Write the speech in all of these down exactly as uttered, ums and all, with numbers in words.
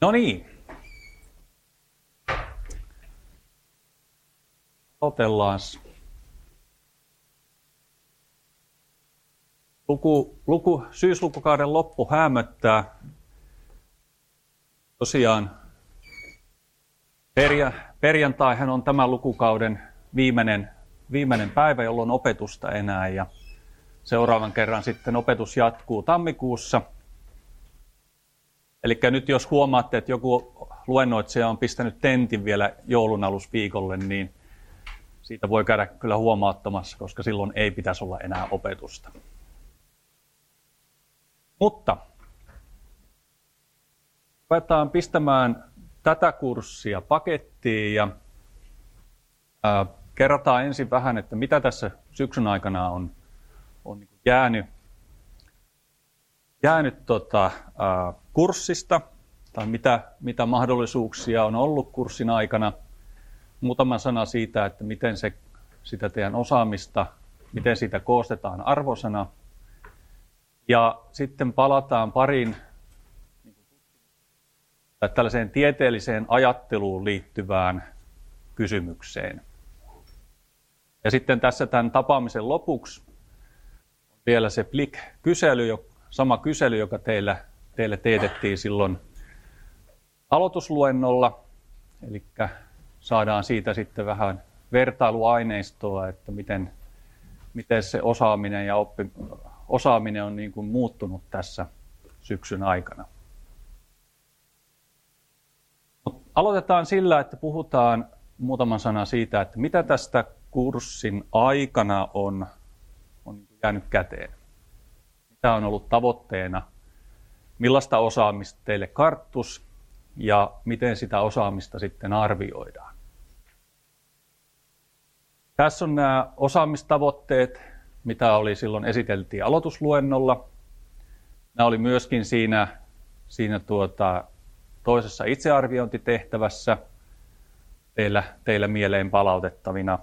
No niin. Aloitellaan. Luku, luku, syyslukukauden loppu häämöttää. Tosiaan perja, perjantaihan on tämän lukukauden viimeinen, viimeinen päivä, jolloin opetusta enää. Ja seuraavan kerran sitten opetus jatkuu tammikuussa. Eli nyt jos huomaatte, että joku luennoitsija on pistänyt tentin vielä joulun alusviikolle, niin siitä voi käydä kyllä huomauttamassa, koska silloin ei pitäisi olla enää opetusta. Mutta ruvetaan pistämään tätä kurssia pakettiin ja ää, kerrotaan ensin vähän, että mitä tässä syksyn aikana on, on jäänyt, jäänyt tota, ää, kurssista tai mitä, mitä mahdollisuuksia on ollut kurssin aikana. Muutama sana siitä, että miten se, sitä teidän osaamista, miten siitä koostetaan arvosana. Ja sitten palataan pariin tällaiseen tieteelliseen ajatteluun liittyvään kysymykseen. Ja sitten tässä tämän tapaamisen lopuksi on vielä se P L I C-kysely, sama kysely, joka teillä, teille teetettiin silloin aloitusluennolla. Eli saadaan siitä sitten vähän vertailuaineistoa, että miten, miten se osaaminen ja oppi, osaaminen on niin kuin muuttunut tässä syksyn aikana. Mut aloitetaan sillä, että puhutaan muutaman sanan siitä, että mitä tästä kurssin aikana on, on jäänyt käteen. Mitä on ollut tavoitteena, millaista osaamista teille karttus ja miten sitä osaamista sitten arvioidaan. Tässä on nämä osaamistavoitteet, mitä oli silloin esiteltiin aloitusluennolla. Nämä oli myöskin siinä, siinä tuota, toisessa itsearviointitehtävässä teillä, teillä mieleen palautettavina.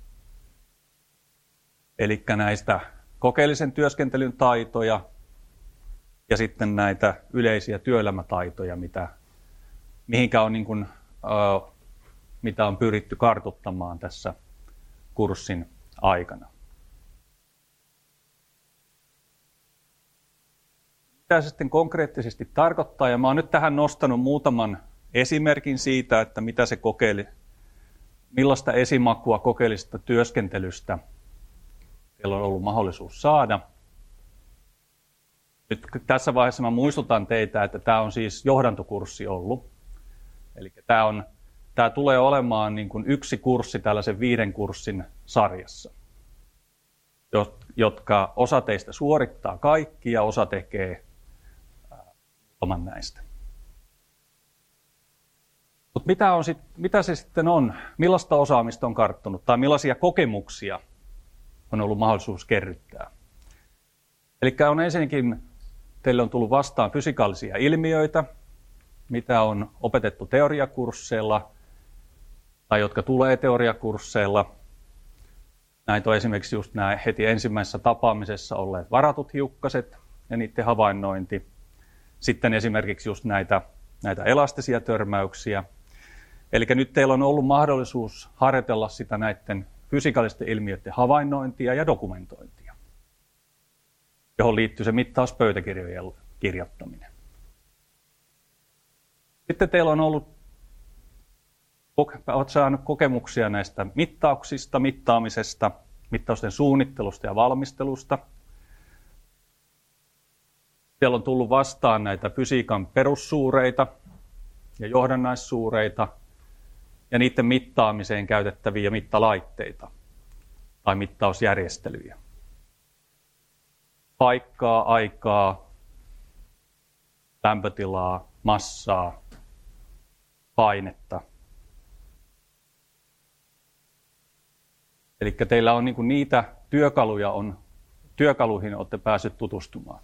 Eli näistä kokeellisen työskentelyn taitoja ja sitten näitä yleisiä työelämätaitoja, mitä, mihinkä on, niin kuin, äh, mitä on pyritty kartuttamaan tässä kurssin aikana. Mitä se sitten konkreettisesti tarkoittaa, ja mä oon nyt tähän nostanut muutaman esimerkin siitä, että mitä se kokeili, millaista esimakua kokeellisesta työskentelystä teillä on ollut mahdollisuus saada. Nyt tässä vaiheessa mä muistutan teitä, että tämä on siis johdantokurssi ollut. Eli tämä, on, tämä tulee olemaan niin kuin yksi kurssi tällaisen viiden kurssin sarjassa, jotka osa teistä suorittaa kaikki ja osa tekee muutaman näistä. Mutta mitä, on sit, mitä se sitten on? Millaista osaamista on karttunut tai millaisia kokemuksia on ollut mahdollisuus kerryttää? Eli on ensinnäkin, teille on tullut vastaan fysikaalisia ilmiöitä, mitä on opetettu teoriakursseilla tai jotka tulee teoriakursseilla. Näitä on esimerkiksi just nämä heti ensimmäisessä tapaamisessa olleet varatut hiukkaset ja niiden havainnointi. Sitten esimerkiksi just näitä, näitä elastisia törmäyksiä. Eli nyt teillä on ollut mahdollisuus harjoitella sitä näiden fysikaalisten ilmiöiden havainnointia ja dokumentointia, johon liittyy se mittauspöytäkirjojen kirjoittaminen. Sitten teillä on ollut, olet saanut kokemuksia näistä mittauksista, mittaamisesta, mittausten suunnittelusta ja valmistelusta. Siellä on tullut vastaan näitä fysiikan perussuureita ja johdannaissuureita ja niiden mittaamiseen käytettäviä mittalaitteita tai mittausjärjestelyjä. Paikkaa, aikaa, lämpötilaa, massaa, painetta. Eli teillä on niinku niitä työkaluja, on, työkaluihin olette päässeet tutustumaan.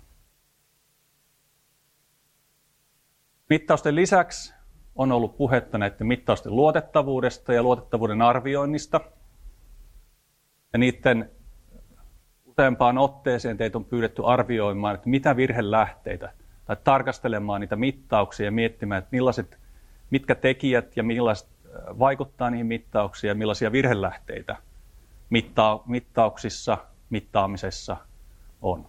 Mittausten lisäksi on ollut puhetta näiden mittausten luotettavuudesta ja luotettavuuden arvioinnista. Ja niiden useampaan otteeseen teitä on pyydetty arvioimaan, että mitä virhelähteitä tai tarkastelemaan niitä mittauksia ja miettimään, että millaiset, mitkä tekijät ja millaiset vaikuttaa niihin mittauksiin ja millaisia virhelähteitä mitta- mittauksissa, mittaamisessa on.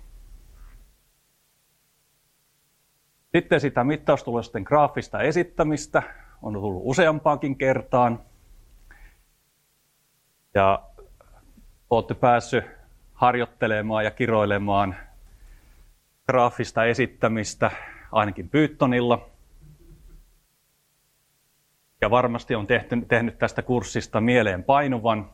Sitten sitä mittaustulosten graafista esittämistä on tullut useampaankin kertaan. Ja olette päässyt harjoittelemaan ja kiroilemaan graafista esittämistä ainakin Pythonilla. Ja varmasti on tehty, tehnyt tästä kurssista mieleen painuvan.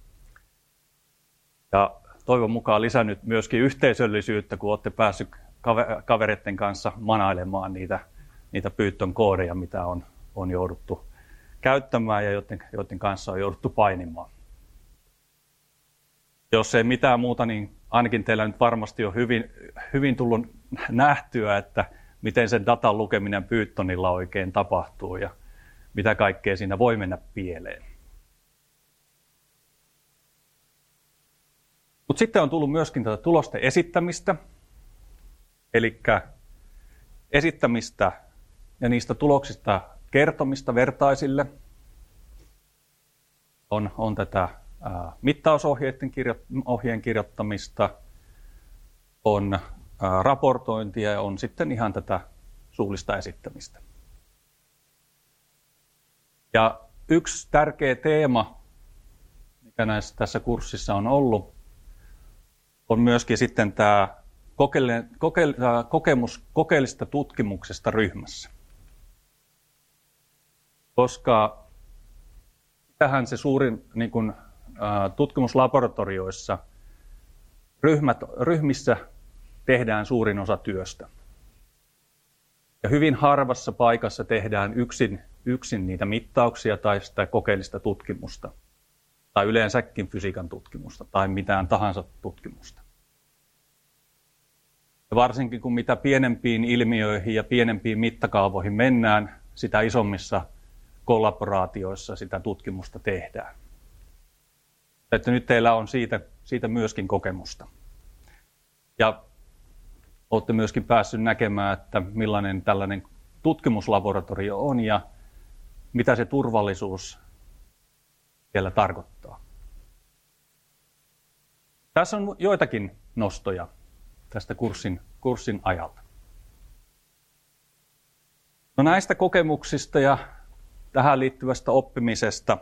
Ja toivon mukaan lisännyt myöskin yhteisöllisyyttä, kun olette päässyt kavereiden kanssa manailemaan niitä, niitä Python-koodeja, mitä on, on jouduttu käyttämään ja joiden, joiden kanssa on jouduttu painimaan. Jos ei mitään muuta, niin ainakin teillä nyt varmasti on hyvin, hyvin tullut nähtyä, että miten sen datan lukeminen Pythonilla oikein tapahtuu ja mitä kaikkea siinä voi mennä pieleen. Mutta sitten on tullut myöskin tätä tulosten esittämistä, eli esittämistä ja niistä tuloksista kertomista vertaisille. On, on tätä ää, mittausohjeiden kirjo, ohjeen kirjoittamista, on ää, raportointia ja on sitten ihan tätä suullista esittämistä. Ja yksi tärkeä teema, mikä näissä, tässä kurssissa on ollut, on myöskin sitten tämä kokeile, kokeile, kokemus kokeellisesta tutkimuksesta ryhmässä. Koska tähän se suurin niin kuin, ä, tutkimuslaboratorioissa ryhmät, ryhmissä tehdään suurin osa työstä. Ja hyvin harvassa paikassa tehdään yksin, yksin niitä mittauksia tai sitä kokeellista tutkimusta. Tai yleensäkin fysiikan tutkimusta tai mitään tahansa tutkimusta. Ja varsinkin kun mitä pienempiin ilmiöihin ja pienempiin mittakaavoihin mennään, sitä isommissa kollaboraatioissa sitä tutkimusta tehdään. Että nyt teillä on siitä, siitä myöskin kokemusta. Ja olette myöskin päässyt näkemään, että millainen tällainen tutkimuslaboratorio on ja mitä se turvallisuus siellä tarkoittaa. Tässä on joitakin nostoja tästä kurssin, kurssin ajalta. No näistä kokemuksista ja tähän liittyvästä oppimisesta,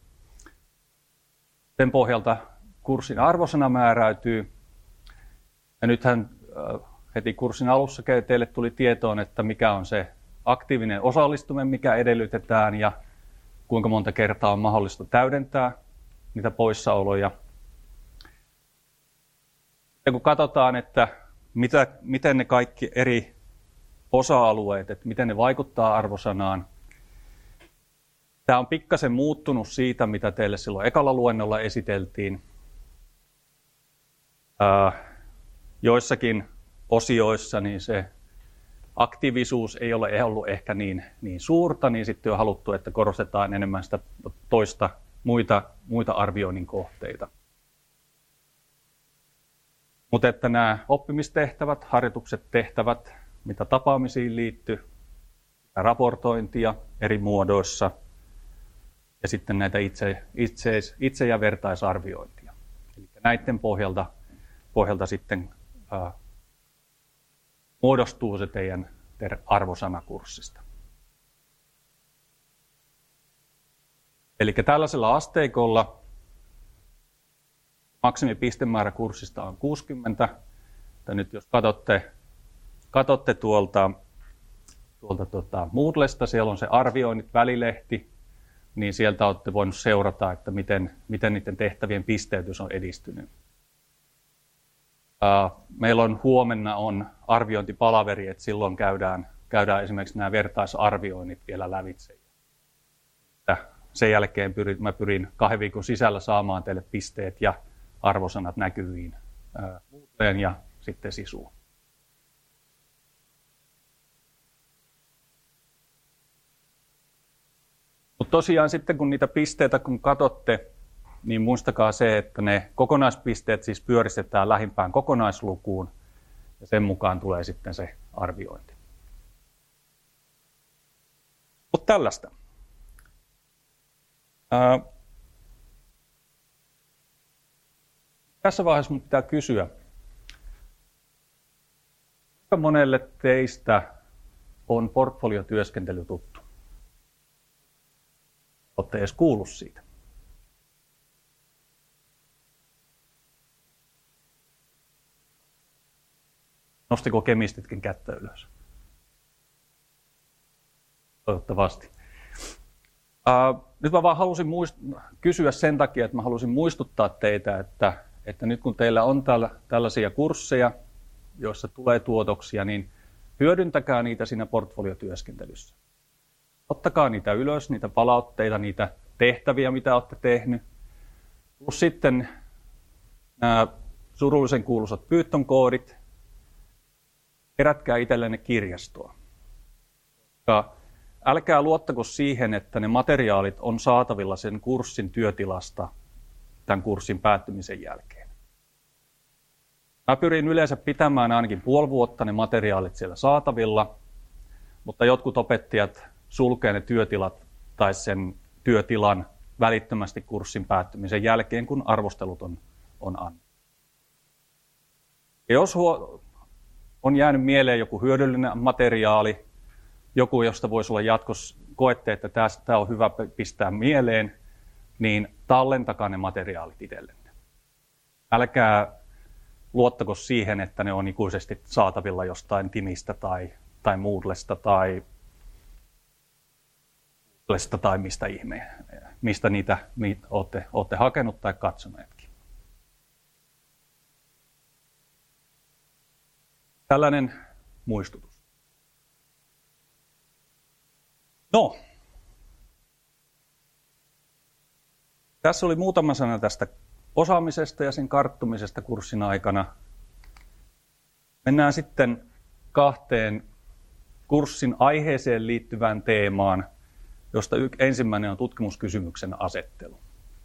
sen pohjalta kurssin arvosana määräytyy. Ja nythän heti kurssin alussa teille tuli tietoon, että mikä on se aktiivinen osallistuminen, mikä edellytetään ja kuinka monta kertaa on mahdollista täydentää niitä poissaoloja. Ja kun katsotaan, että mitä, miten ne kaikki eri osa-alueet, että miten ne vaikuttaa arvosanaan, tämä on pikkasen muuttunut siitä, mitä teille silloin ekalla luennolla esiteltiin. Ää, joissakin osioissa niin se aktiivisuus ei ole ollut ehkä niin, niin suurta, niin sitten on haluttu, että korostetaan enemmän sitä toista muita, muita arvioinnin kohteita. Mutta että nämä oppimistehtävät, harjoitukset, tehtävät, mitä tapaamisiin liittyy, raportointia eri muodoissa ja sitten näitä itse, itse, itse- ja vertaisarviointia. Eli näiden pohjalta, pohjalta sitten ää, muodostuu se teidän, teidän arvosanakurssista. Eli tällaisella asteikolla maksimipistemäärä kurssista on kuusikymmentä. Ja nyt jos katsotte, katsotte tuolta, tuolta tuota Moodlesta, siellä on se arvioinnit välilehti, niin sieltä olette voineet seurata, että miten, miten niiden tehtävien pisteytys on edistynyt. Meillä on huomenna on arviointipalaveri, että silloin käydään, käydään esimerkiksi nämä vertaisarvioinnit vielä lävitse. Sen jälkeen pyrin, mä pyrin kahden viikon sisällä saamaan teille pisteet ja arvosanat näkyviin Moodleen ja sitten Sisuun. Mutta tosiaan sitten kun niitä pisteitä kun katsotte, niin muistakaa se, että ne kokonaispisteet siis pyöristetään lähimpään kokonaislukuun ja sen mukaan tulee sitten se arviointi. Mutta tällaista. Ää, tässä vaiheessa minun pitää kysyä, kuinka monelle teistä on portfoliotyöskentely tuttu? Olette edes kuullut siitä. Nostiko kemistitkin kättä ylös? Toivottavasti. Uh, nyt mä vaan halusin muist- kysyä sen takia, että mä halusin muistuttaa teitä, että, että nyt kun teillä on täällä, tällaisia kursseja, joissa tulee tuotoksia, niin hyödyntäkää niitä siinä portfoliotyöskentelyssä. Ottakaa niitä ylös, niitä palautteita, niitä tehtäviä, mitä olette tehnyt. Plus sitten nämä surullisen kuuluisat Python-koodit. Kerätkää itsellenne kirjastoa. Ja älkää luottako siihen, että ne materiaalit on saatavilla sen kurssin työtilasta tämän kurssin päättymisen jälkeen. Mä pyrin yleensä pitämään ainakin puoli vuotta ne materiaalit siellä saatavilla, mutta jotkut opettajat sulkee ne työtilat tai sen työtilan välittömästi kurssin päättymisen jälkeen, kun arvostelut on, on annettu. Ja jos on jäänyt mieleen joku hyödyllinen materiaali, joku, josta voisi olla jatkossa koette, että tämä on hyvä pistää mieleen, niin tallentakaa ne materiaalit itsellenne. Älkää luottako siihen, että ne on ikuisesti saatavilla jostain Timistä tai, tai Moodlesta tai, tai mistä ihme, mistä niitä olette, olette hakenut tai katsoneetkin. Tällainen muistutus. No, tässä oli muutama sana tästä osaamisesta ja sen karttumisesta kurssin aikana. Mennään sitten kahteen kurssin aiheeseen liittyvään teemaan, josta ensimmäinen on tutkimuskysymyksen asettelu.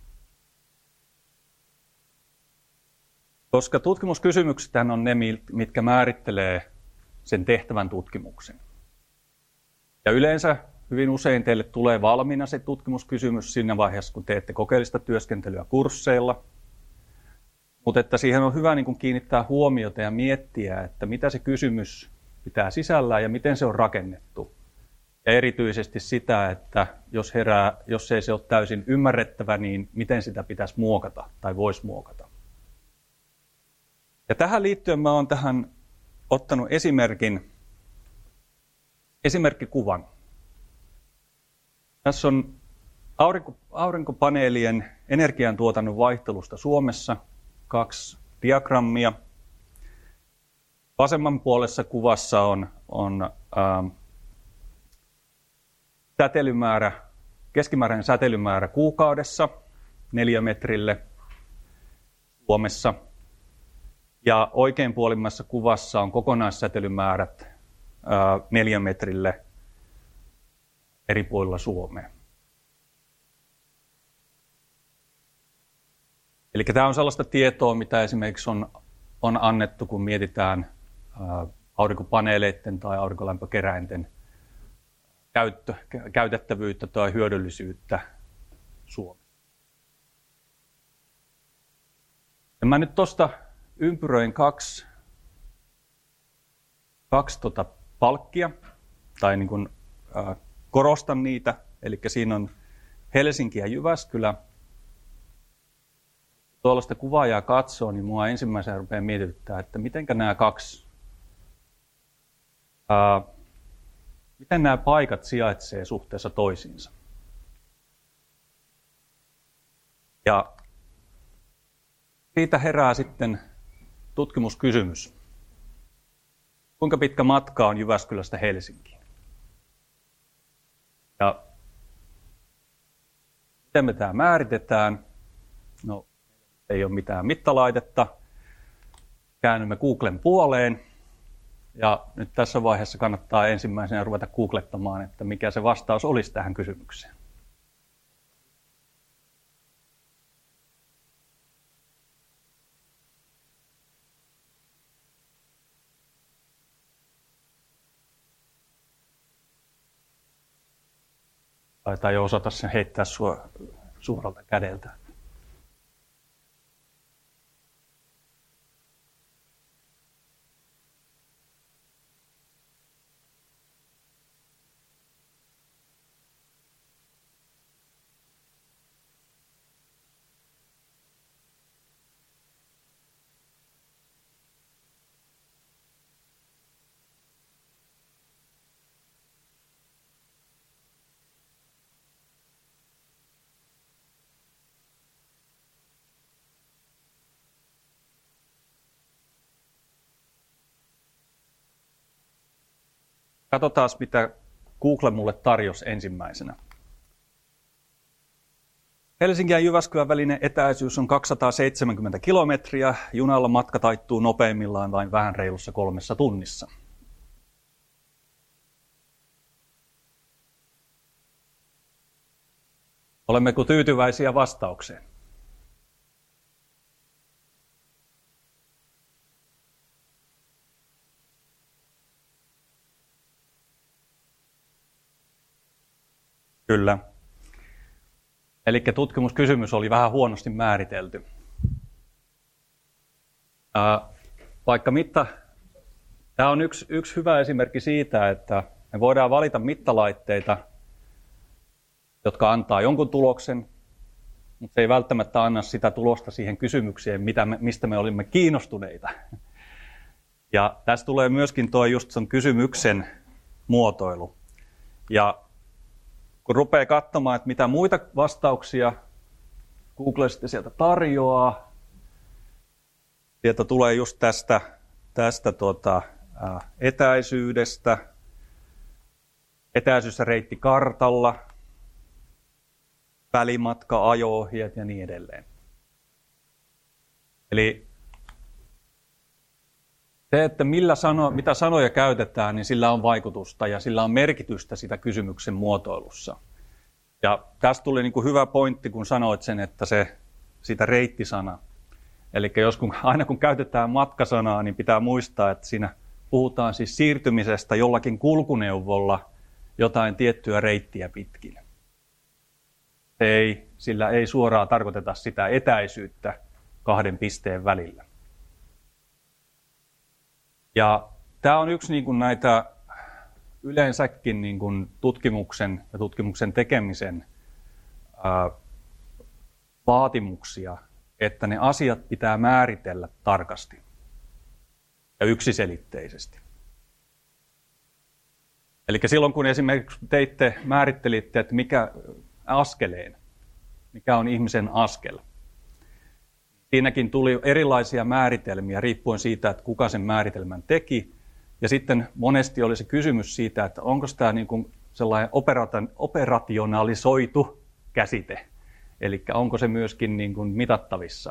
Koska tutkimuskysymyksethän on ne, mitkä määrittelee sen tehtävän tutkimuksen. Ja yleensä hyvin usein teille tulee valmiina se tutkimuskysymys siinä vaiheessa, kun teette kokeellista työskentelyä kursseilla. Mutta että siihen on hyvä niin kuin kiinnittää huomiota ja miettiä, että mitä se kysymys pitää sisällään ja miten se on rakennettu. Ja erityisesti sitä, että jos, herää, jos ei se ole täysin ymmärrettävä, niin miten sitä pitäisi muokata tai voisi muokata. Ja tähän liittyen mä oon tähän ottanut esimerkin, esimerkkikuvan. Tässä on aurinko, aurinkopaneelien energiantuotannon vaihtelusta Suomessa kaksi diagrammia. Vasemman puolessa kuvassa on, on ähm, säteilymäärä, keskimääräinen säteilymäärä kuukaudessa neliömetrille Suomessa. Ja oikeinpuolimmassa kuvassa on kokonaissäteilymäärät äh, neliömetrille eri puolilla Suomea. Eli tämä on sellaista tietoa, mitä esimerkiksi on, on annettu, kun mietitään ää, aurinkopaneeleiden tai aurinkolämpökeräinten käyttö, käytettävyyttä tai hyödyllisyyttä Suomessa. Ja mä nyt tuosta ympyröin kaksi, kaksi tota palkkia, tai niin kuin, ää, korostan niitä, eli siinä on Helsinki ja Jyväskylä. Tuollaista kuvaajaa katsoo, niin minua ensimmäisenä rupeaa mietityttää, että mitenkä nämä kaksi, ää, miten nämä paikat sijaitsee suhteessa toisiinsa. Ja siitä herää sitten tutkimuskysymys. Kuinka pitkä matka on Jyväskylästä Helsinkiin? Ja miten me tämä määritetään? No, ei ole mitään mittalaitetta. Käännymme Googlen puoleen. Ja nyt tässä vaiheessa kannattaa ensimmäisenä ruveta googlettamaan, että mikä se vastaus olisi tähän kysymykseen. Taitaa jo osata sen heittää suoralta kädeltä. Katsotaan, mitä Google mulle tarjosi ensimmäisenä. Helsingin ja Jyväskylän välinen etäisyys on kaksisataaseitsemänkymmentä kilometriä. Junalla matka taittuu nopeimmillaan vain vähän reilussa kolmessa tunnissa. Olemmeko tyytyväisiä vastaukseen? Kyllä. Eli tutkimuskysymys oli vähän huonosti määritelty. Ää, vaikka mitta, tämä on yksi, yksi hyvä esimerkki siitä, että me voidaan valita mittalaitteita, jotka antaa jonkun tuloksen, mutta se ei välttämättä anna sitä tulosta siihen kysymykseen, mitä me, mistä me olimme kiinnostuneita. Ja tässä tulee myöskin tuo just sen kysymyksen muotoilu. Ja kun rupeaa katsomaan, että mitä muita vastauksia Google sitten sieltä tarjoaa, sieltä tulee just tästä, tästä tuota, ää, etäisyydestä, etäisyys- ja reittikartalla, välimatka, ajo-ohjeet ja niin edelleen. Eli se, että millä sano, mitä sanoja käytetään, niin sillä on vaikutusta ja sillä on merkitystä sitä kysymyksen muotoilussa. Ja tästä tuli niin kuin hyvä pointti, kun sanoit sen, että se sitä reittisana. Eli jos kun, aina kun käytetään matkasanaa, niin pitää muistaa, että siinä puhutaan siis siirtymisestä jollakin kulkuneuvolla jotain tiettyä reittiä pitkin. Se ei, sillä ei suoraan tarkoiteta sitä etäisyyttä kahden pisteen välillä. Ja tämä on yksi niin kuin näitä yleensäkin niin kuin tutkimuksen ja tutkimuksen tekemisen ää, vaatimuksia, että ne asiat pitää määritellä tarkasti ja yksiselitteisesti. Eli silloin kun esimerkiksi teitte, määrittelitte, että mikä askeleen, mikä on ihmisen askel, siinäkin tuli erilaisia määritelmiä riippuen siitä, että kuka sen määritelmän teki. Ja sitten monesti oli se kysymys siitä, että onko tämä niin kuin sellainen operationalisoitu käsite. Eli onko se myöskin niin kuin mitattavissa.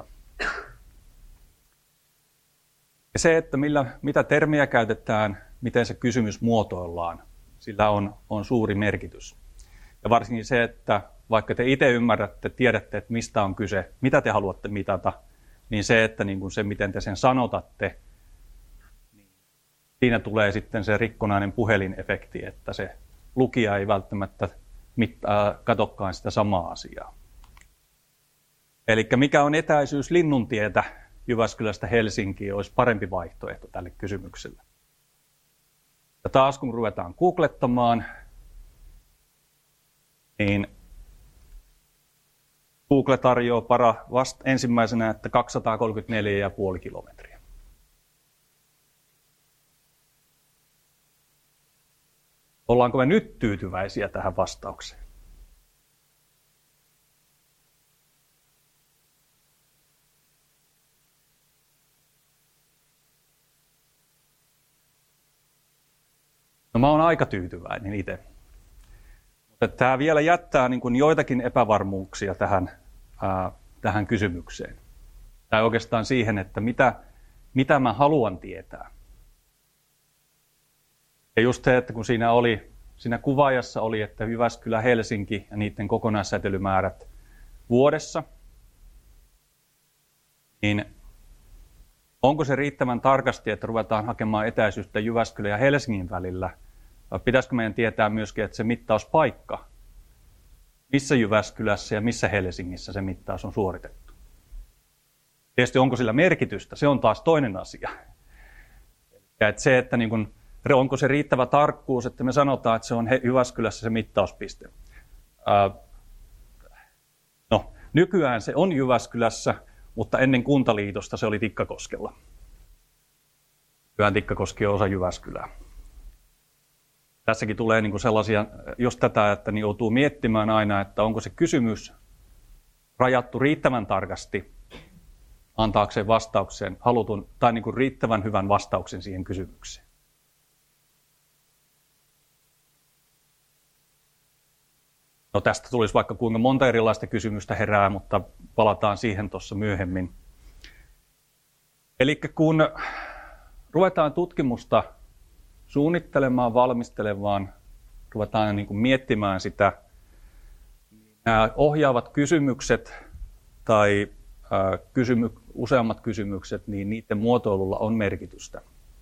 Ja se, että millä, mitä termiä käytetään, miten se kysymys muotoillaan, sillä on, on suuri merkitys. Ja varsinkin se, että vaikka te itse ymmärrätte, tiedätte, että mistä on kyse, mitä te haluatte mitata, niin se, että niin kuin se, miten te sen sanotatte, niin siinä tulee sitten se rikkonainen puhelinefekti, että se lukija ei välttämättä mittaa, katokkaan sitä samaa asiaa. Eli mikä on etäisyys Linnuntietä Jyväskylästä Helsinkiin, olisi parempi vaihtoehto tälle kysymykselle. Ja taas kun ruvetaan googlettamaan, niin Google tarjoaa para vasta ensimmäisenä, että kaksisataakolmekymmentäneljä pilkku viisi kilometriä. Ollaanko me nyt tyytyväisiä tähän vastaukseen? No mä oon aika tyytyväinen itse. Mutta tämä vielä jättää niin kuin joitakin epävarmuuksia tähän, ää, tähän kysymykseen. Tai oikeastaan siihen, että mitä, mitä mä haluan tietää. Ja just se, että kun siinä, oli, siinä kuvaajassa oli, että Jyväskylä, Helsinki ja niiden kokonaissäteilymäärät vuodessa, niin onko se riittävän tarkasti, että ruvetaan hakemaan etäisyyttä Jyväskylän ja Helsingin välillä? Vai pitäisikö meidän tietää myöskin, että se mittauspaikka missä Jyväskylässä ja missä Helsingissä se mittaus on suoritettu. Tietysti onko sillä merkitystä, se on taas toinen asia. Ja että se, että niin kun, onko se riittävä tarkkuus, että me sanotaan, että se on Jyväskylässä se mittauspiste. Ää, no, nykyään se on Jyväskylässä, mutta ennen Kuntaliitosta se oli Tikkakoskella. Nykyään Tikkakoski on osa Jyväskylää. Tässäkin tulee niin kuin sellaisia, jos tätä, että niin joutuu miettimään aina, että onko se kysymys rajattu riittävän tarkasti antaakseen vastaukseen halutun tai niin kuin riittävän hyvän vastauksen siihen kysymykseen. No tästä tulisi vaikka kuinka monta erilaista kysymystä herää, mutta palataan siihen tuossa myöhemmin. Eli kun ruvetaan tutkimusta suunnittelemaan, valmistelemaan, ruvetaan niin kuin miettimään sitä, nämä ohjaavat kysymykset tai ää, kysymy, useammat kysymykset, niin niiden muotoilulla on merkitystä.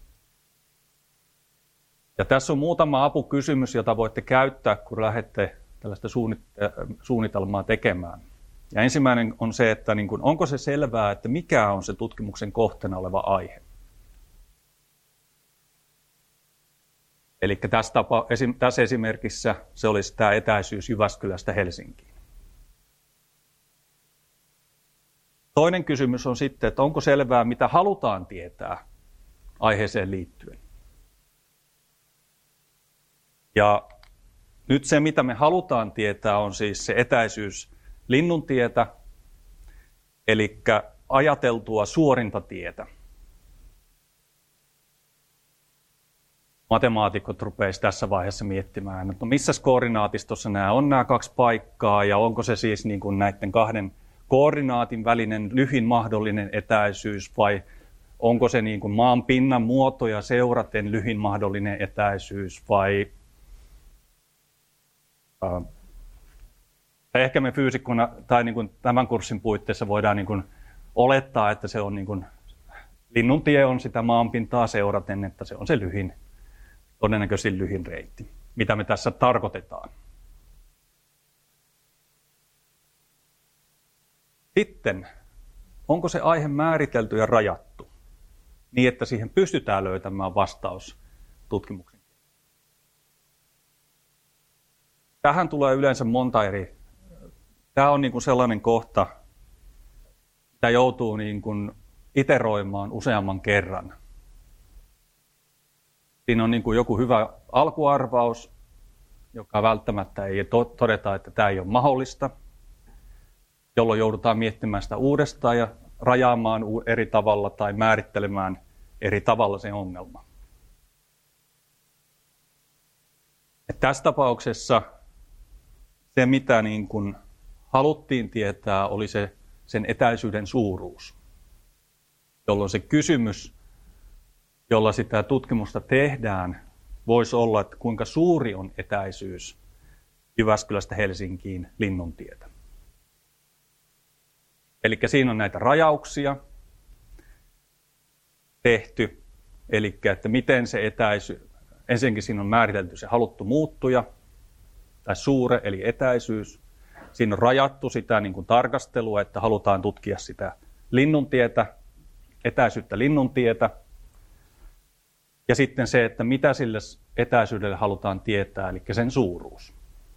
Ja tässä on muutama apukysymys, jota voitte käyttää, kun lähdette tällaista suunnitelmaa tekemään. Ja ensimmäinen on se, että niin kuin, onko se selvää, että mikä on se tutkimuksen kohteena oleva aihe. Eli tässä, tapa, tässä esimerkissä se olisi tämä etäisyys Jyväskylästä Helsinkiin. Toinen kysymys on sitten, että onko selvää, mitä halutaan tietää aiheeseen liittyen. Ja nyt se, mitä me halutaan tietää, on siis se etäisyys Linnuntietä, eli ajateltua suorinta tietä. Matemaatikot rupeaisi tässä vaiheessa miettimään, että no missä koordinaatistossa nämä on nämä kaksi paikkaa, ja onko se siis niin kuin näiden kahden koordinaatin välinen lyhin mahdollinen etäisyys, vai onko se niin kuin maan pinnan muotoja seuraten lyhin mahdollinen etäisyys, vai äh, ehkä me fyysikkona tai niin kuin tämän kurssin puitteissa voidaan niin kuin olettaa, että se on niin kuin, Linnuntie on sitä maanpintaa seuraten, että se on se lyhin, todennäköisesti lyhin reitti. Mitä me tässä tarkoitetaan? Sitten, onko se aihe määritelty ja rajattu niin, että siihen pystytään löytämään vastaus tutkimuksen? Tähän tulee yleensä monta eri. Tämä on niin kuin sellainen kohta, mitä joutuu niin kuin iteroimaan useamman kerran. Siinä on niin kuin joku hyvä alkuarvaus, joka välttämättä ei todeta, että tämä ei ole mahdollista, jolloin joudutaan miettimään sitä uudestaan ja rajaamaan eri tavalla tai määrittelemään eri tavalla se ongelma. Et tässä tapauksessa se, mitä niin kuin haluttiin tietää, oli se sen etäisyyden suuruus, jolloin se kysymys, jolla sitä tutkimusta tehdään, voisi olla, että kuinka suuri on etäisyys Jyväskylästä Helsinkiin Linnuntietä. Eli siinä on näitä rajauksia tehty, eli että miten se etäisyys, ensinnäkin siinä on määritelty se haluttu muuttuja, tai suure, eli etäisyys. Siinä on rajattu sitä niin kuin tarkastelua, että halutaan tutkia sitä Linnuntietä, etäisyyttä Linnuntietä. Ja sitten se, että mitä sille etäisyydelle halutaan tietää, eli sen suuruus.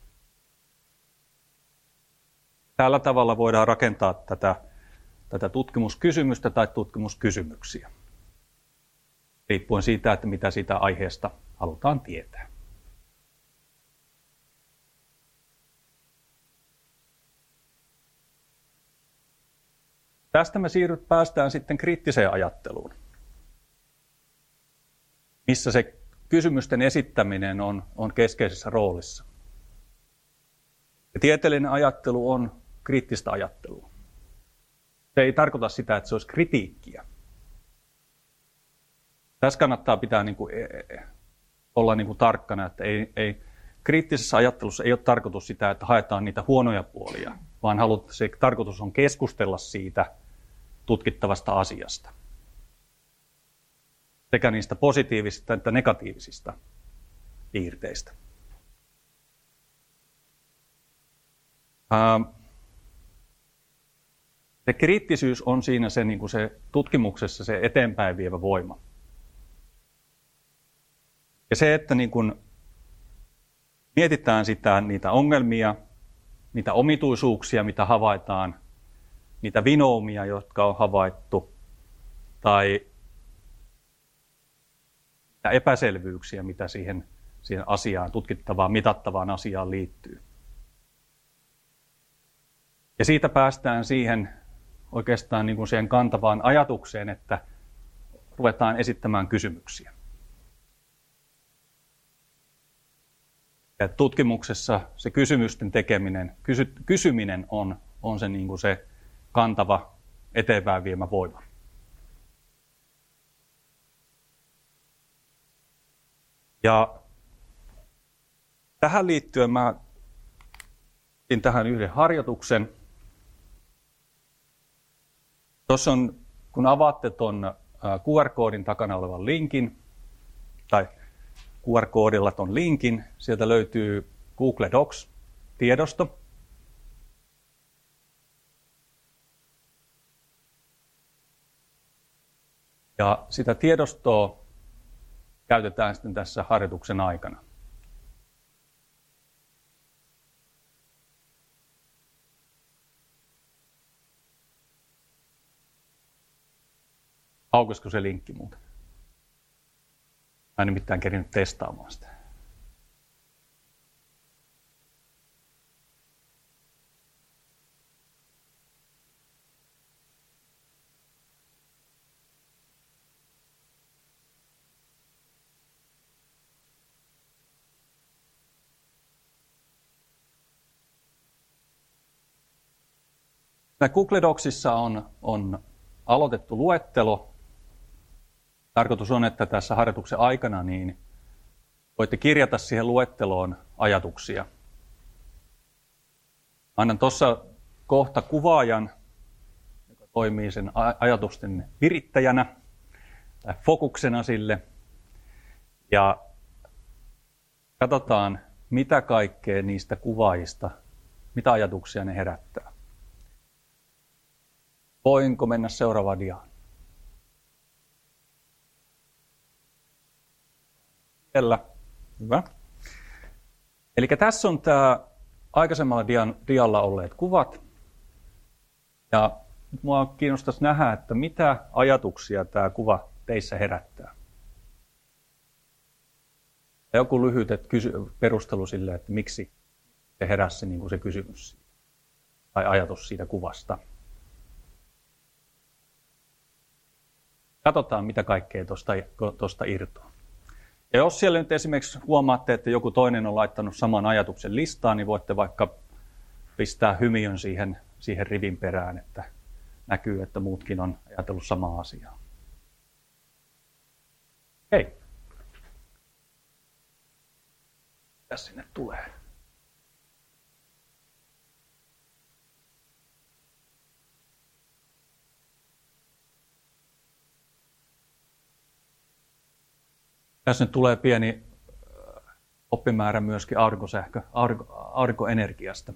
Tällä tavalla voidaan rakentaa tätä, tätä tutkimuskysymystä tai tutkimuskysymyksiä, riippuen siitä, että mitä siitä aiheesta halutaan tietää. Tästä me siirryt, päästään sitten kriittiseen ajatteluun, missä se kysymysten esittäminen on, on keskeisessä roolissa. Ja tieteellinen ajattelu on kriittistä ajattelua. Se ei tarkoita sitä, että se olisi kritiikkiä. Tässä kannattaa pitää niin kuin, olla niin kuin tarkkana, että ei, ei, kriittisessä ajattelussa ei ole tarkoitus sitä, että haetaan niitä huonoja puolia, vaan halut, se tarkoitus on keskustella siitä tutkittavasta asiasta. Sekä niistä positiivisista että negatiivisista piirteistä. Ää, se kriittisyys on siinä se, niin kuin se tutkimuksessa se eteenpäin vievä voima. Ja se, että niin kuin mietitään sitä, niitä ongelmia, niitä omituisuuksia, mitä havaitaan, niitä vinoumia, jotka on havaittu, tai epäselvyyksiä, mitä siihen, siihen asiaan, tutkittavaan, mitattavaan asiaan liittyy. Ja siitä päästään siihen oikeastaan niin kuin siihen kantavaan ajatukseen, että ruvetaan esittämään kysymyksiä. Ja tutkimuksessa se kysymysten tekeminen, kysy, kysyminen on, on se, niin kuin se kantava, eteenpäin viemä voima. Ja tähän liittyen mä tein tähän yhden harjoituksen. Tuossa on, kun avaatte tuon Q R-koodin takana olevan linkin, tai Q R-koodilla tuon linkin, sieltä löytyy Google Docs-tiedosto. Ja sitä tiedostoa käytetään sitten tässä harjoituksen aikana. Aukesiko se linkki muuten? Mä en nimittäin kerinyt testaamaan sitä. Google Docsissa on, on aloitettu luettelo. Tarkoitus on, että tässä harjoituksen aikana niin voitte kirjata siihen luetteloon ajatuksia. Annan tuossa kohta kuvaajan, joka toimii sen ajatusten virittäjänä tai fokuksena sille. Ja katsotaan, mitä kaikkea niistä kuvaajista, mitä ajatuksia ne herättää. Voinko mennä seuraavaan diaan? Siellä. Hyvä. Eli tässä on tämä aikaisemmalla dian, dialla olleet kuvat. Ja nyt minua kiinnostaisi nähdä, että mitä ajatuksia tämä kuva teissä herättää. Ja joku lyhyt kysy, perustelu sille, että miksi se heräsi niin kuin se kysymys tai ajatus siitä kuvasta. Katsotaan, mitä kaikkea tuosta irtoaa. Ja jos siellä nyt esimerkiksi huomaatte, että joku toinen on laittanut saman ajatuksen listaan, niin voitte vaikka pistää hymiön siihen, siihen rivin perään, että näkyy, että muutkin on ajatellut samaa asiaa. Hei. Mitä sinne tulee? Tässä nyt tulee pieni oppimäärä myöskin aurinkosähkö, aurinko, aurinkoenergiasta.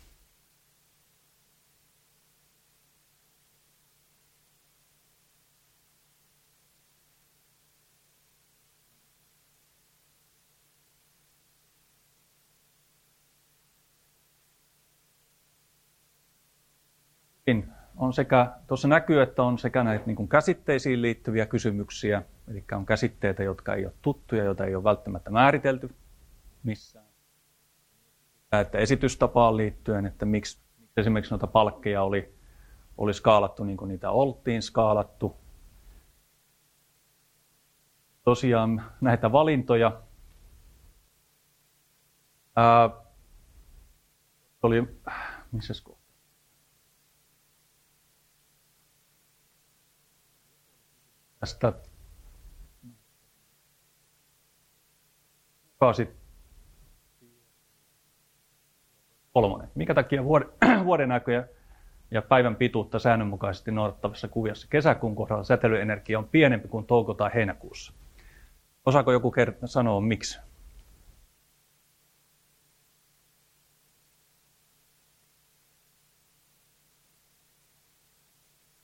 On sekä, tuossa näkyy, että on sekä näitä niin kuin käsitteisiin liittyviä kysymyksiä, eli on käsitteitä, jotka ei ole tuttuja, joita ei ole välttämättä määritelty missään. Että esitystapaan liittyen, että miksi, miksi esimerkiksi noita palkkeja oli, oli skaalattu niin kuin niitä oltiin skaalattu. Tosiaan näitä valintoja. Ää, oli, missäs kohta? Tästä kuukausi kolmonen. Mikä takia vuoden, vuoden aikoja ja päivän pituutta säännönmukaisesti noudattavassa kuviossa kesäkuun kohdalla säteilyenergia on pienempi kuin touko- tai heinäkuussa? Osaako joku kerta sanoa miksi?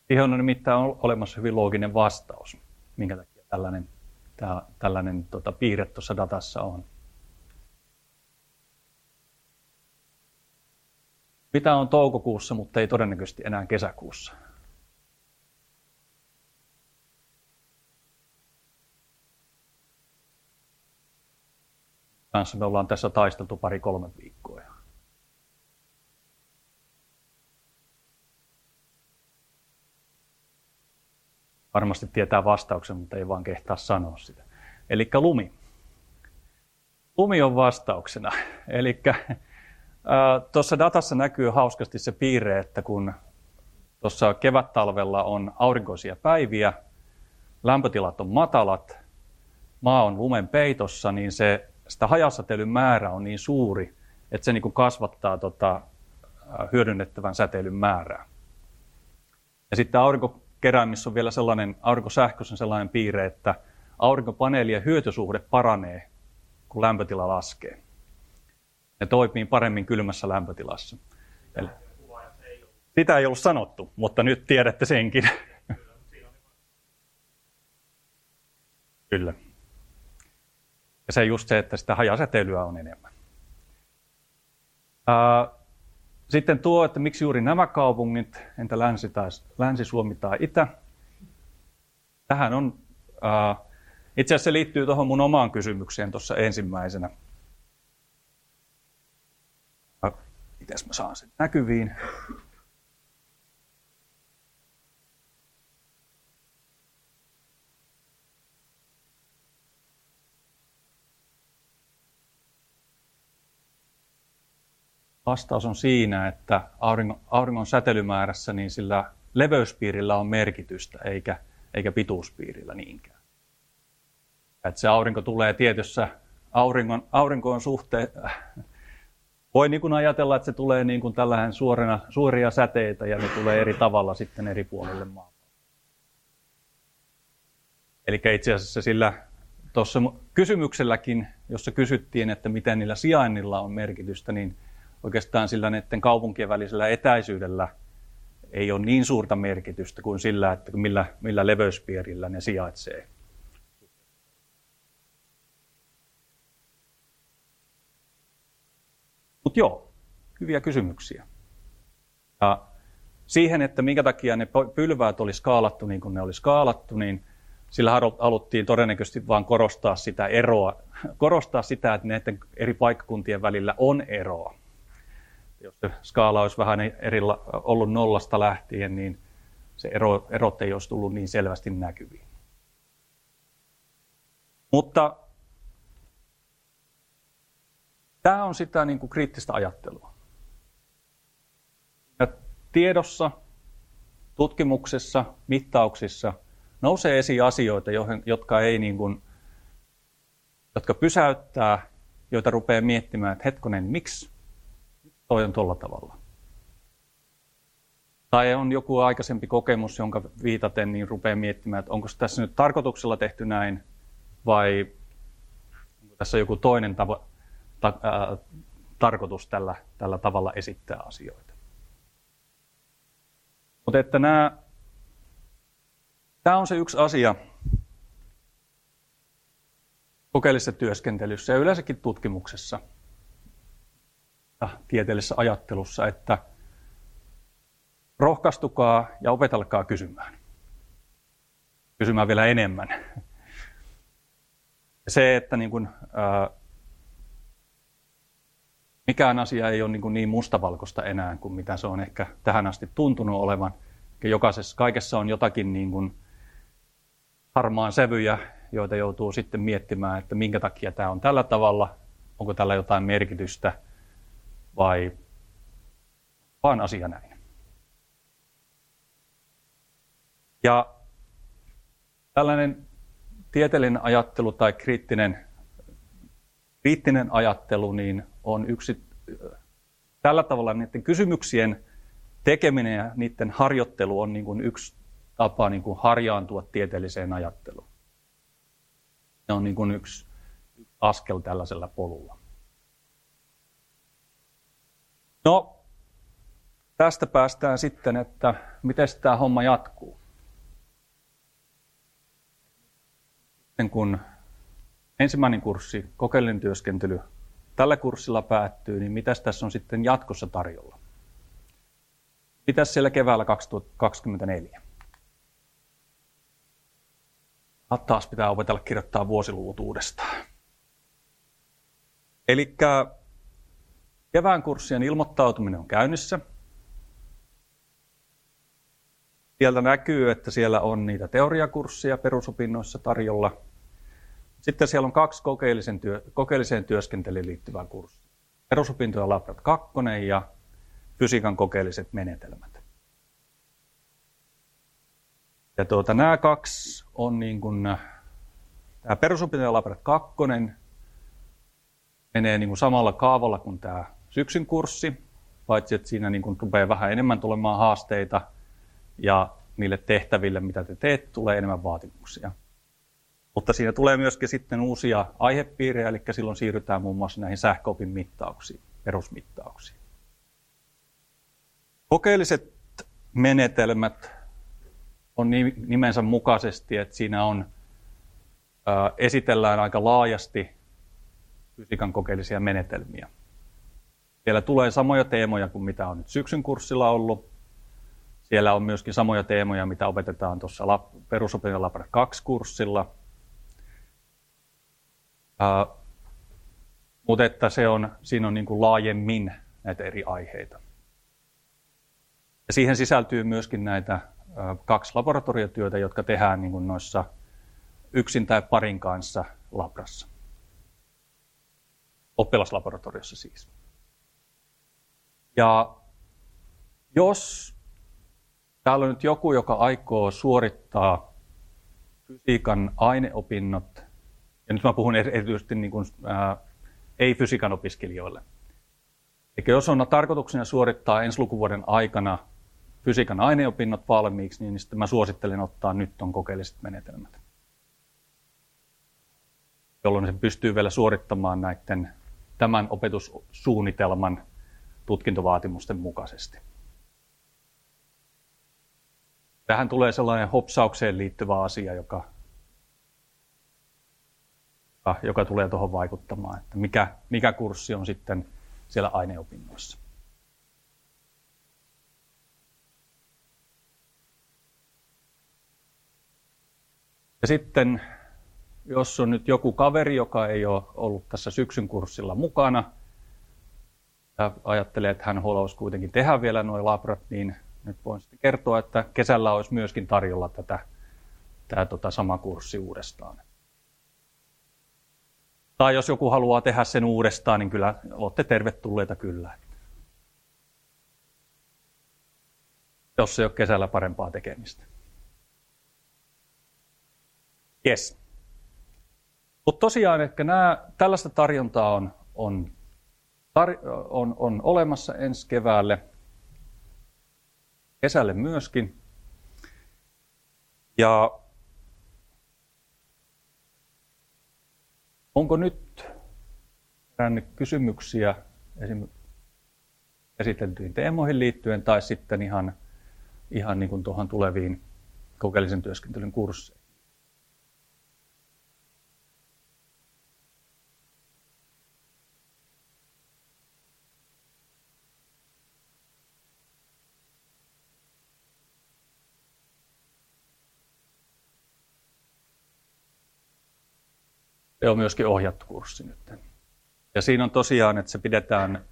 Siihen on nimittäin olemassa hyvin looginen vastaus, minkä takia tällainen, tää, tällainen tota, piirre tuossa datassa on. Mitä on toukokuussa, mutta ei todennäköisesti enää kesäkuussa? Kanssa me ollaan tässä taisteltu pari-kolme viikkoa. Varmasti tietää vastauksen, mutta ei vaan kehtaa sanoa sitä. Eli lumi. Lumi on vastauksena. Eli tuossa datassa näkyy hauskasti se piirre, että kun tuossa kevättalvella on aurinkoisia päiviä, lämpötilat on matalat, maa on lumen peitossa, niin se, sitä hajasäteilyn määrä on niin suuri, että se niin kuin kasvattaa tota, hyödynnettävän säteilyn määrää. Ja sitten aurinkokeräimissä on vielä sellainen, aurinkosähkössä on sellainen piirre, että aurinkopaneelien hyötysuhde paranee, kun lämpötila laskee. Ne toimii paremmin kylmässä lämpötilassa. Eli sitä ei ollut sanottu, mutta nyt tiedätte senkin. Kyllä. Ja se on just se, että sitä hajasäteilyä on enemmän. Sitten tuo, että miksi juuri nämä kaupungit, entä Länsi- tai Länsi-Suomi tai Itä. Tähän on, itse asiassa se liittyy tuohon mun omaan kysymykseen tuossa ensimmäisenä. Mites mä saan sen näkyviin? Vastaus on siinä, että auringon, auringon säteilymäärässä niin sillä leveyspiirillä on merkitystä, eikä, eikä pituuspiirillä niinkään. Että se aurinko tulee tietyssä auringon, aurinkoon suhteen. Voi niin kuin ajatella, että se tulee niin kuin tällainen suorina, suoria säteitä ja ne tulee eri tavalla sitten eri puolille maapalloa. Eli itse asiassa sillä tuossa kysymykselläkin, jossa kysyttiin, että miten niillä sijainnilla on merkitystä, niin oikeastaan sillä näiden kaupunkien välisellä etäisyydellä ei ole niin suurta merkitystä kuin sillä, että millä, millä leveyspiirillä ne sijaitsee. Mutta joo, hyviä kysymyksiä. Ja siihen, että minkä takia ne pylväät oli skaalattu niin kuin ne oli skaalattu, niin sillä haluttiin todennäköisesti vain korostaa sitä eroa, korostaa sitä, että näiden eri paikkakuntien välillä on eroa. Jos se skaala olisi vähän eri, ollut nollasta lähtien, niin se ero, erot ei olisi tullut niin selvästi näkyviin. Mutta tämä on sitä niin kuin kriittistä ajattelua. Ja tiedossa, tutkimuksessa, mittauksissa nousee esiin asioita, jotka, ei niin kuin, jotka pysäyttää, joita rupeaa miettimään, että hetkonen, miksi toi on tuolla tavalla. Tai on joku aikaisempi kokemus, jonka viitaten niin rupeaa miettimään, että onko tässä nyt tarkoituksella tehty näin, vai onko tässä joku toinen tavo- ta- ää, tarkoitus tällä, tällä tavalla esittää asioita. Mutta että nämä, tämä on se yksi asia kokeellisessa työskentelyssä ja yleensäkin tutkimuksessa ja tieteellisessä ajattelussa, että rohkaistukaa ja opetelkaa kysymään. Kysymään vielä enemmän. Se, että niin kuin, ää, mikään asia ei ole niin, kuin niin mustavalkoista enää kuin mitä se on ehkä tähän asti tuntunut olevan. Jokaisessa, kaikessa on jotakin niin kuin harmaan sävyjä, joita joutuu sitten miettimään, että minkä takia tämä on tällä tavalla, onko tällä jotain merkitystä vai vaan asia näin. Ja tällainen tieteellinen ajattelu tai kriittinen, kriittinen ajattelu niin on yksi, tällä tavalla niiden kysymyksien tekeminen ja niiden harjoittelu on niin kuin yksi tapa niin kuin harjaantua tieteelliseen ajatteluun. Se on niin kuin yksi, yksi askel tällaisella polulla. No, tästä päästään sitten, että miten tämä homma jatkuu. Sitten kun ensimmäinen kurssi, kokeellinen työskentely, tällä kurssilla päättyy, niin mitäs tässä on sitten jatkossa tarjolla? Mitäs siellä keväällä kaksituhattakaksikymmentäneljä? Taas pitää opetella kirjoittaa vuosiluvut uudestaan. Eli kevään kurssien ilmoittautuminen on käynnissä. Sieltä näkyy, että siellä on niitä teoriakursseja perusopinnoissa tarjolla. Sitten siellä on kaksi kokeellisen työ, kokeelliseen työskentelyyn liittyvää kurssia. Perusopintoja Labrat kaksi ja fysiikan kokeelliset menetelmät. Ja tuota, nämä kaksi on niin kuin, tämä perusopintoja Labrat kaksi menee niin kuin samalla kaavalla kuin tämä syksyn kurssi, paitsi että siinä niin kuin rupeaa vähän enemmän tulemaan haasteita ja niille tehtäville, mitä te teette, tulee enemmän vaatimuksia. Mutta siinä tulee myöskin sitten uusia aihepiirejä, eli silloin siirrytään muun muassa näihin sähköopin mittauksiin, perusmittauksiin. Kokeelliset menetelmät on nimensä mukaisesti, että siinä on, ää, esitellään aika laajasti fysiikan kokeellisia menetelmiä. Siellä tulee samoja teemoja kuin mitä on nyt syksyn kurssilla ollut. Siellä on myöskin samoja teemoja, mitä opetetaan tuossa perusopintojen Labrat kaksi kurssilla. Uh, mutta että se on, siinä on niin kuin laajemmin näitä eri aiheita. Ja siihen sisältyy myöskin näitä uh, kaksi laboratoriotyötä, jotka tehdään niin kuin noissa yksin tai parin kanssa labrassa. Oppilaslaboratoriossa siis. Ja jos täällä on nyt joku, joka aikoo suorittaa fysiikan aineopinnot, ja nyt mä puhun erityisesti niin kuin, ää, ei-fysiikan opiskelijoille. Eli jos on tarkoituksena suorittaa ensi lukuvuoden aikana fysiikan aineopinnot valmiiksi, niin sitten mä suosittelen ottaa nyt on kokeelliset menetelmät, jolloin se pystyy vielä suorittamaan näiden, tämän opetussuunnitelman tutkintovaatimusten mukaisesti. Tähän tulee sellainen hopsaukseen liittyvä asia, joka, joka tulee tuohon vaikuttamaan, että mikä, mikä kurssi on sitten siellä aineopinnoissa. Ja sitten, jos on nyt joku kaveri, joka ei ole ollut tässä syksyn kurssilla mukana, ja ajattelee, että hän haluaisi kuitenkin tehdä vielä nuo labrat, niin nyt voin sitten kertoa, että kesällä olisi myöskin tarjolla tätä, tämä tota, sama kurssi uudestaan. Tai jos joku haluaa tehdä sen uudestaan, niin kyllä olette tervetulleita kyllä. Jos ei ole kesällä parempaa tekemistä. Yes. Mutta tosiaan, että nämä, tällaista tarjontaa on, on, tar, on, on olemassa ensi keväälle. Kesälle myöskin. Ja onko nyt herännyt kysymyksiä esimerkiksi esiteltyihin teemoihin liittyen tai sitten ihan, ihan niin kuin tuohon tuleviin kokeellisen työskentelyn kursseihin? Se on myöskin ohjattu kurssi nyt. Ja siinä on tosiaan, että se pidetään,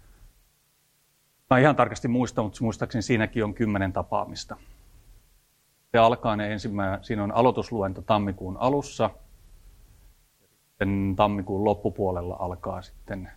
mä ihan tarkasti muistan, mutta muistaakseni siinäkin on kymmenen tapaamista. Se alkaa ne ensimmäinen, siinä on aloitusluento tammikuun alussa, ja sitten tammikuun loppupuolella alkaa sitten.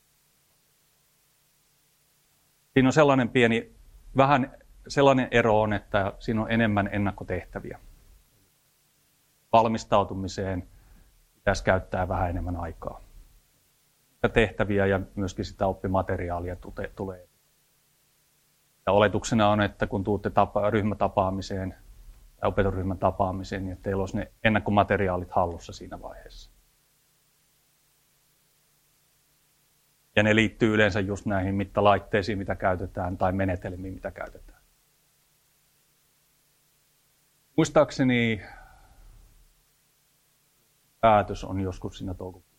Siinä on sellainen pieni, vähän sellainen ero on, että siinä on enemmän ennakkotehtäviä. Valmistautumiseen pitäisi käyttää vähän enemmän aikaa. Tehtäviä ja myöskin sitä oppimateriaalia tulee. Ja oletuksena on, että kun tuutte tapa, ryhmätapaamiseen tai opetusryhmän tapaamiseen, niin teillä olisi ne ennakkomateriaalit hallussa siinä vaiheessa. Ja ne liittyy yleensä just näihin mittalaitteisiin, mitä käytetään, tai menetelmiin, mitä käytetään. Muistaakseni päätös on joskus siinä toukokuun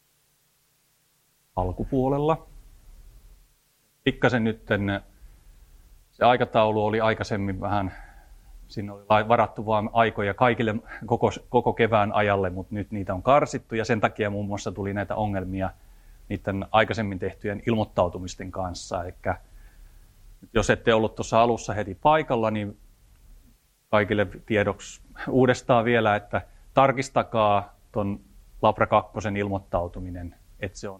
alkupuolella. Pikkasen nytten se aikataulu oli aikaisemmin vähän, siinä oli varattu vain aikoja kaikille koko, koko kevään ajalle, mutta nyt niitä on karsittu ja sen takia muun muassa tuli näitä ongelmia niiden aikaisemmin tehtyjen ilmoittautumisten kanssa. Eli jos ette ollut tuossa alussa heti paikalla, niin kaikille tiedoksi uudestaan vielä, että tarkistakaa tuon Labra kakkosen ilmoittautuminen, että se on.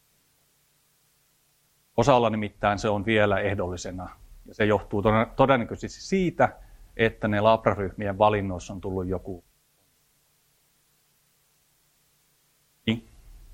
Osalla nimittäin se on vielä ehdollisena, ja se johtuu todennäköisesti siitä, että ne Labra-ryhmien valinnoissa on tullut joku. Niin.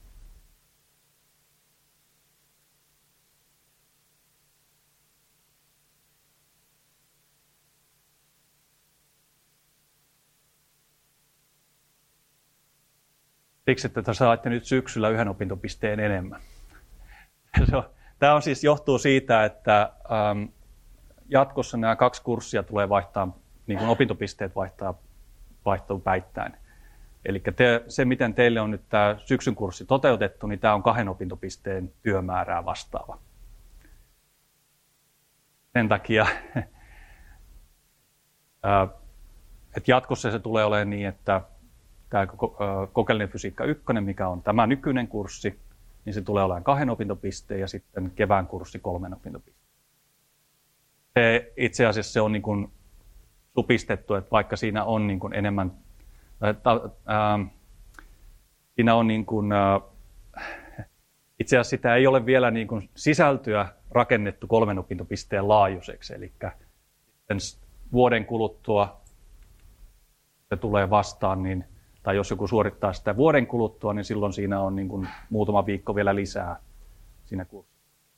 Siksi, että te saatte nyt syksyllä yhden opintopisteen enemmän. Tämä on siis johtuu siitä, että ähm, jatkossa nämä kaksi kurssia tulee vaihtaa, niin kuin opintopisteet vaihtaa, vaihtuu päittäin. Eli te, se, miten teille on nyt tämä syksyn kurssi toteutettu, niin tämä on kahden opintopisteen työmäärää vastaava. Sen takia, äh, että jatkossa se tulee olemaan niin, että tämä kokeellinen fysiikka ykkönen, mikä on tämä nykyinen kurssi, niin se tulee olemaan kahden opintopisteen ja sitten kevään kurssi kolmen opintopisteen. Se, itse asiassa se on niin kuin supistettu, että vaikka siinä on niin kuin enemmän, ää, siinä on niin kuin, ää, itse asiassa sitä ei ole vielä niin kuin sisältöä rakennettu kolmen opintopisteen laajuiseksi, eli vuoden kuluttua se tulee vastaan, niin tai jos joku suorittaa sitä vuoden kuluttua, niin silloin siinä on niin kuin muutama viikko vielä lisää siinä kurssissa.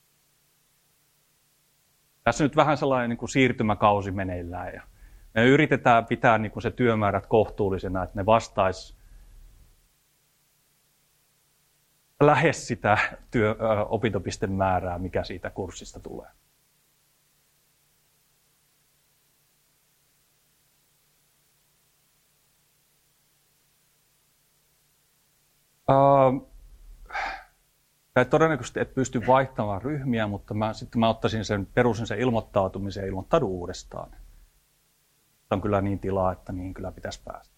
Tässä on nyt vähän sellainen niin kuin siirtymäkausi meneillään. Ja me yritetään pitää niin kuin se työmäärät kohtuullisena, että ne vastaisi lähes sitä työ, ö, opintopisten määrää, mikä siitä kurssista tulee. Uh, todennäköisesti et pysty vaihtamaan ryhmiä, mutta mä, sitten mä ottaisin sen perusin sen ilmoittautumisen ja ilmoittaudun uudestaan. On kyllä niin tilaa, että niin kyllä pitäisi päästä.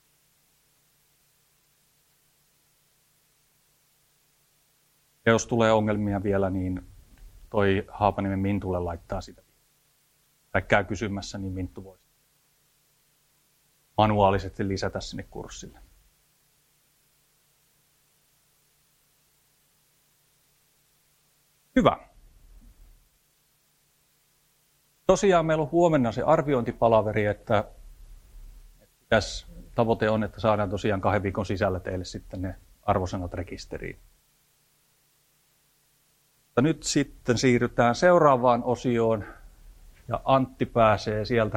Ja jos tulee ongelmia vielä, niin toi Haapaniemen Mintulle laittaa sitä. Tai käy kysymässä, niin Minttu voisi manuaalisesti lisätä sinne kurssille. Hyvä. Tosiaan meillä on huomenna se arviointipalaveri, että tässä tavoite on, että saadaan tosiaan kahden viikon sisällä teille sitten ne arvosanat rekisteriin. Mutta nyt sitten siirrytään seuraavaan osioon ja Antti pääsee sieltä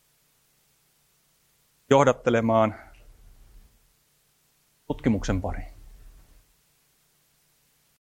johdattelemaan tutkimuksen pariin.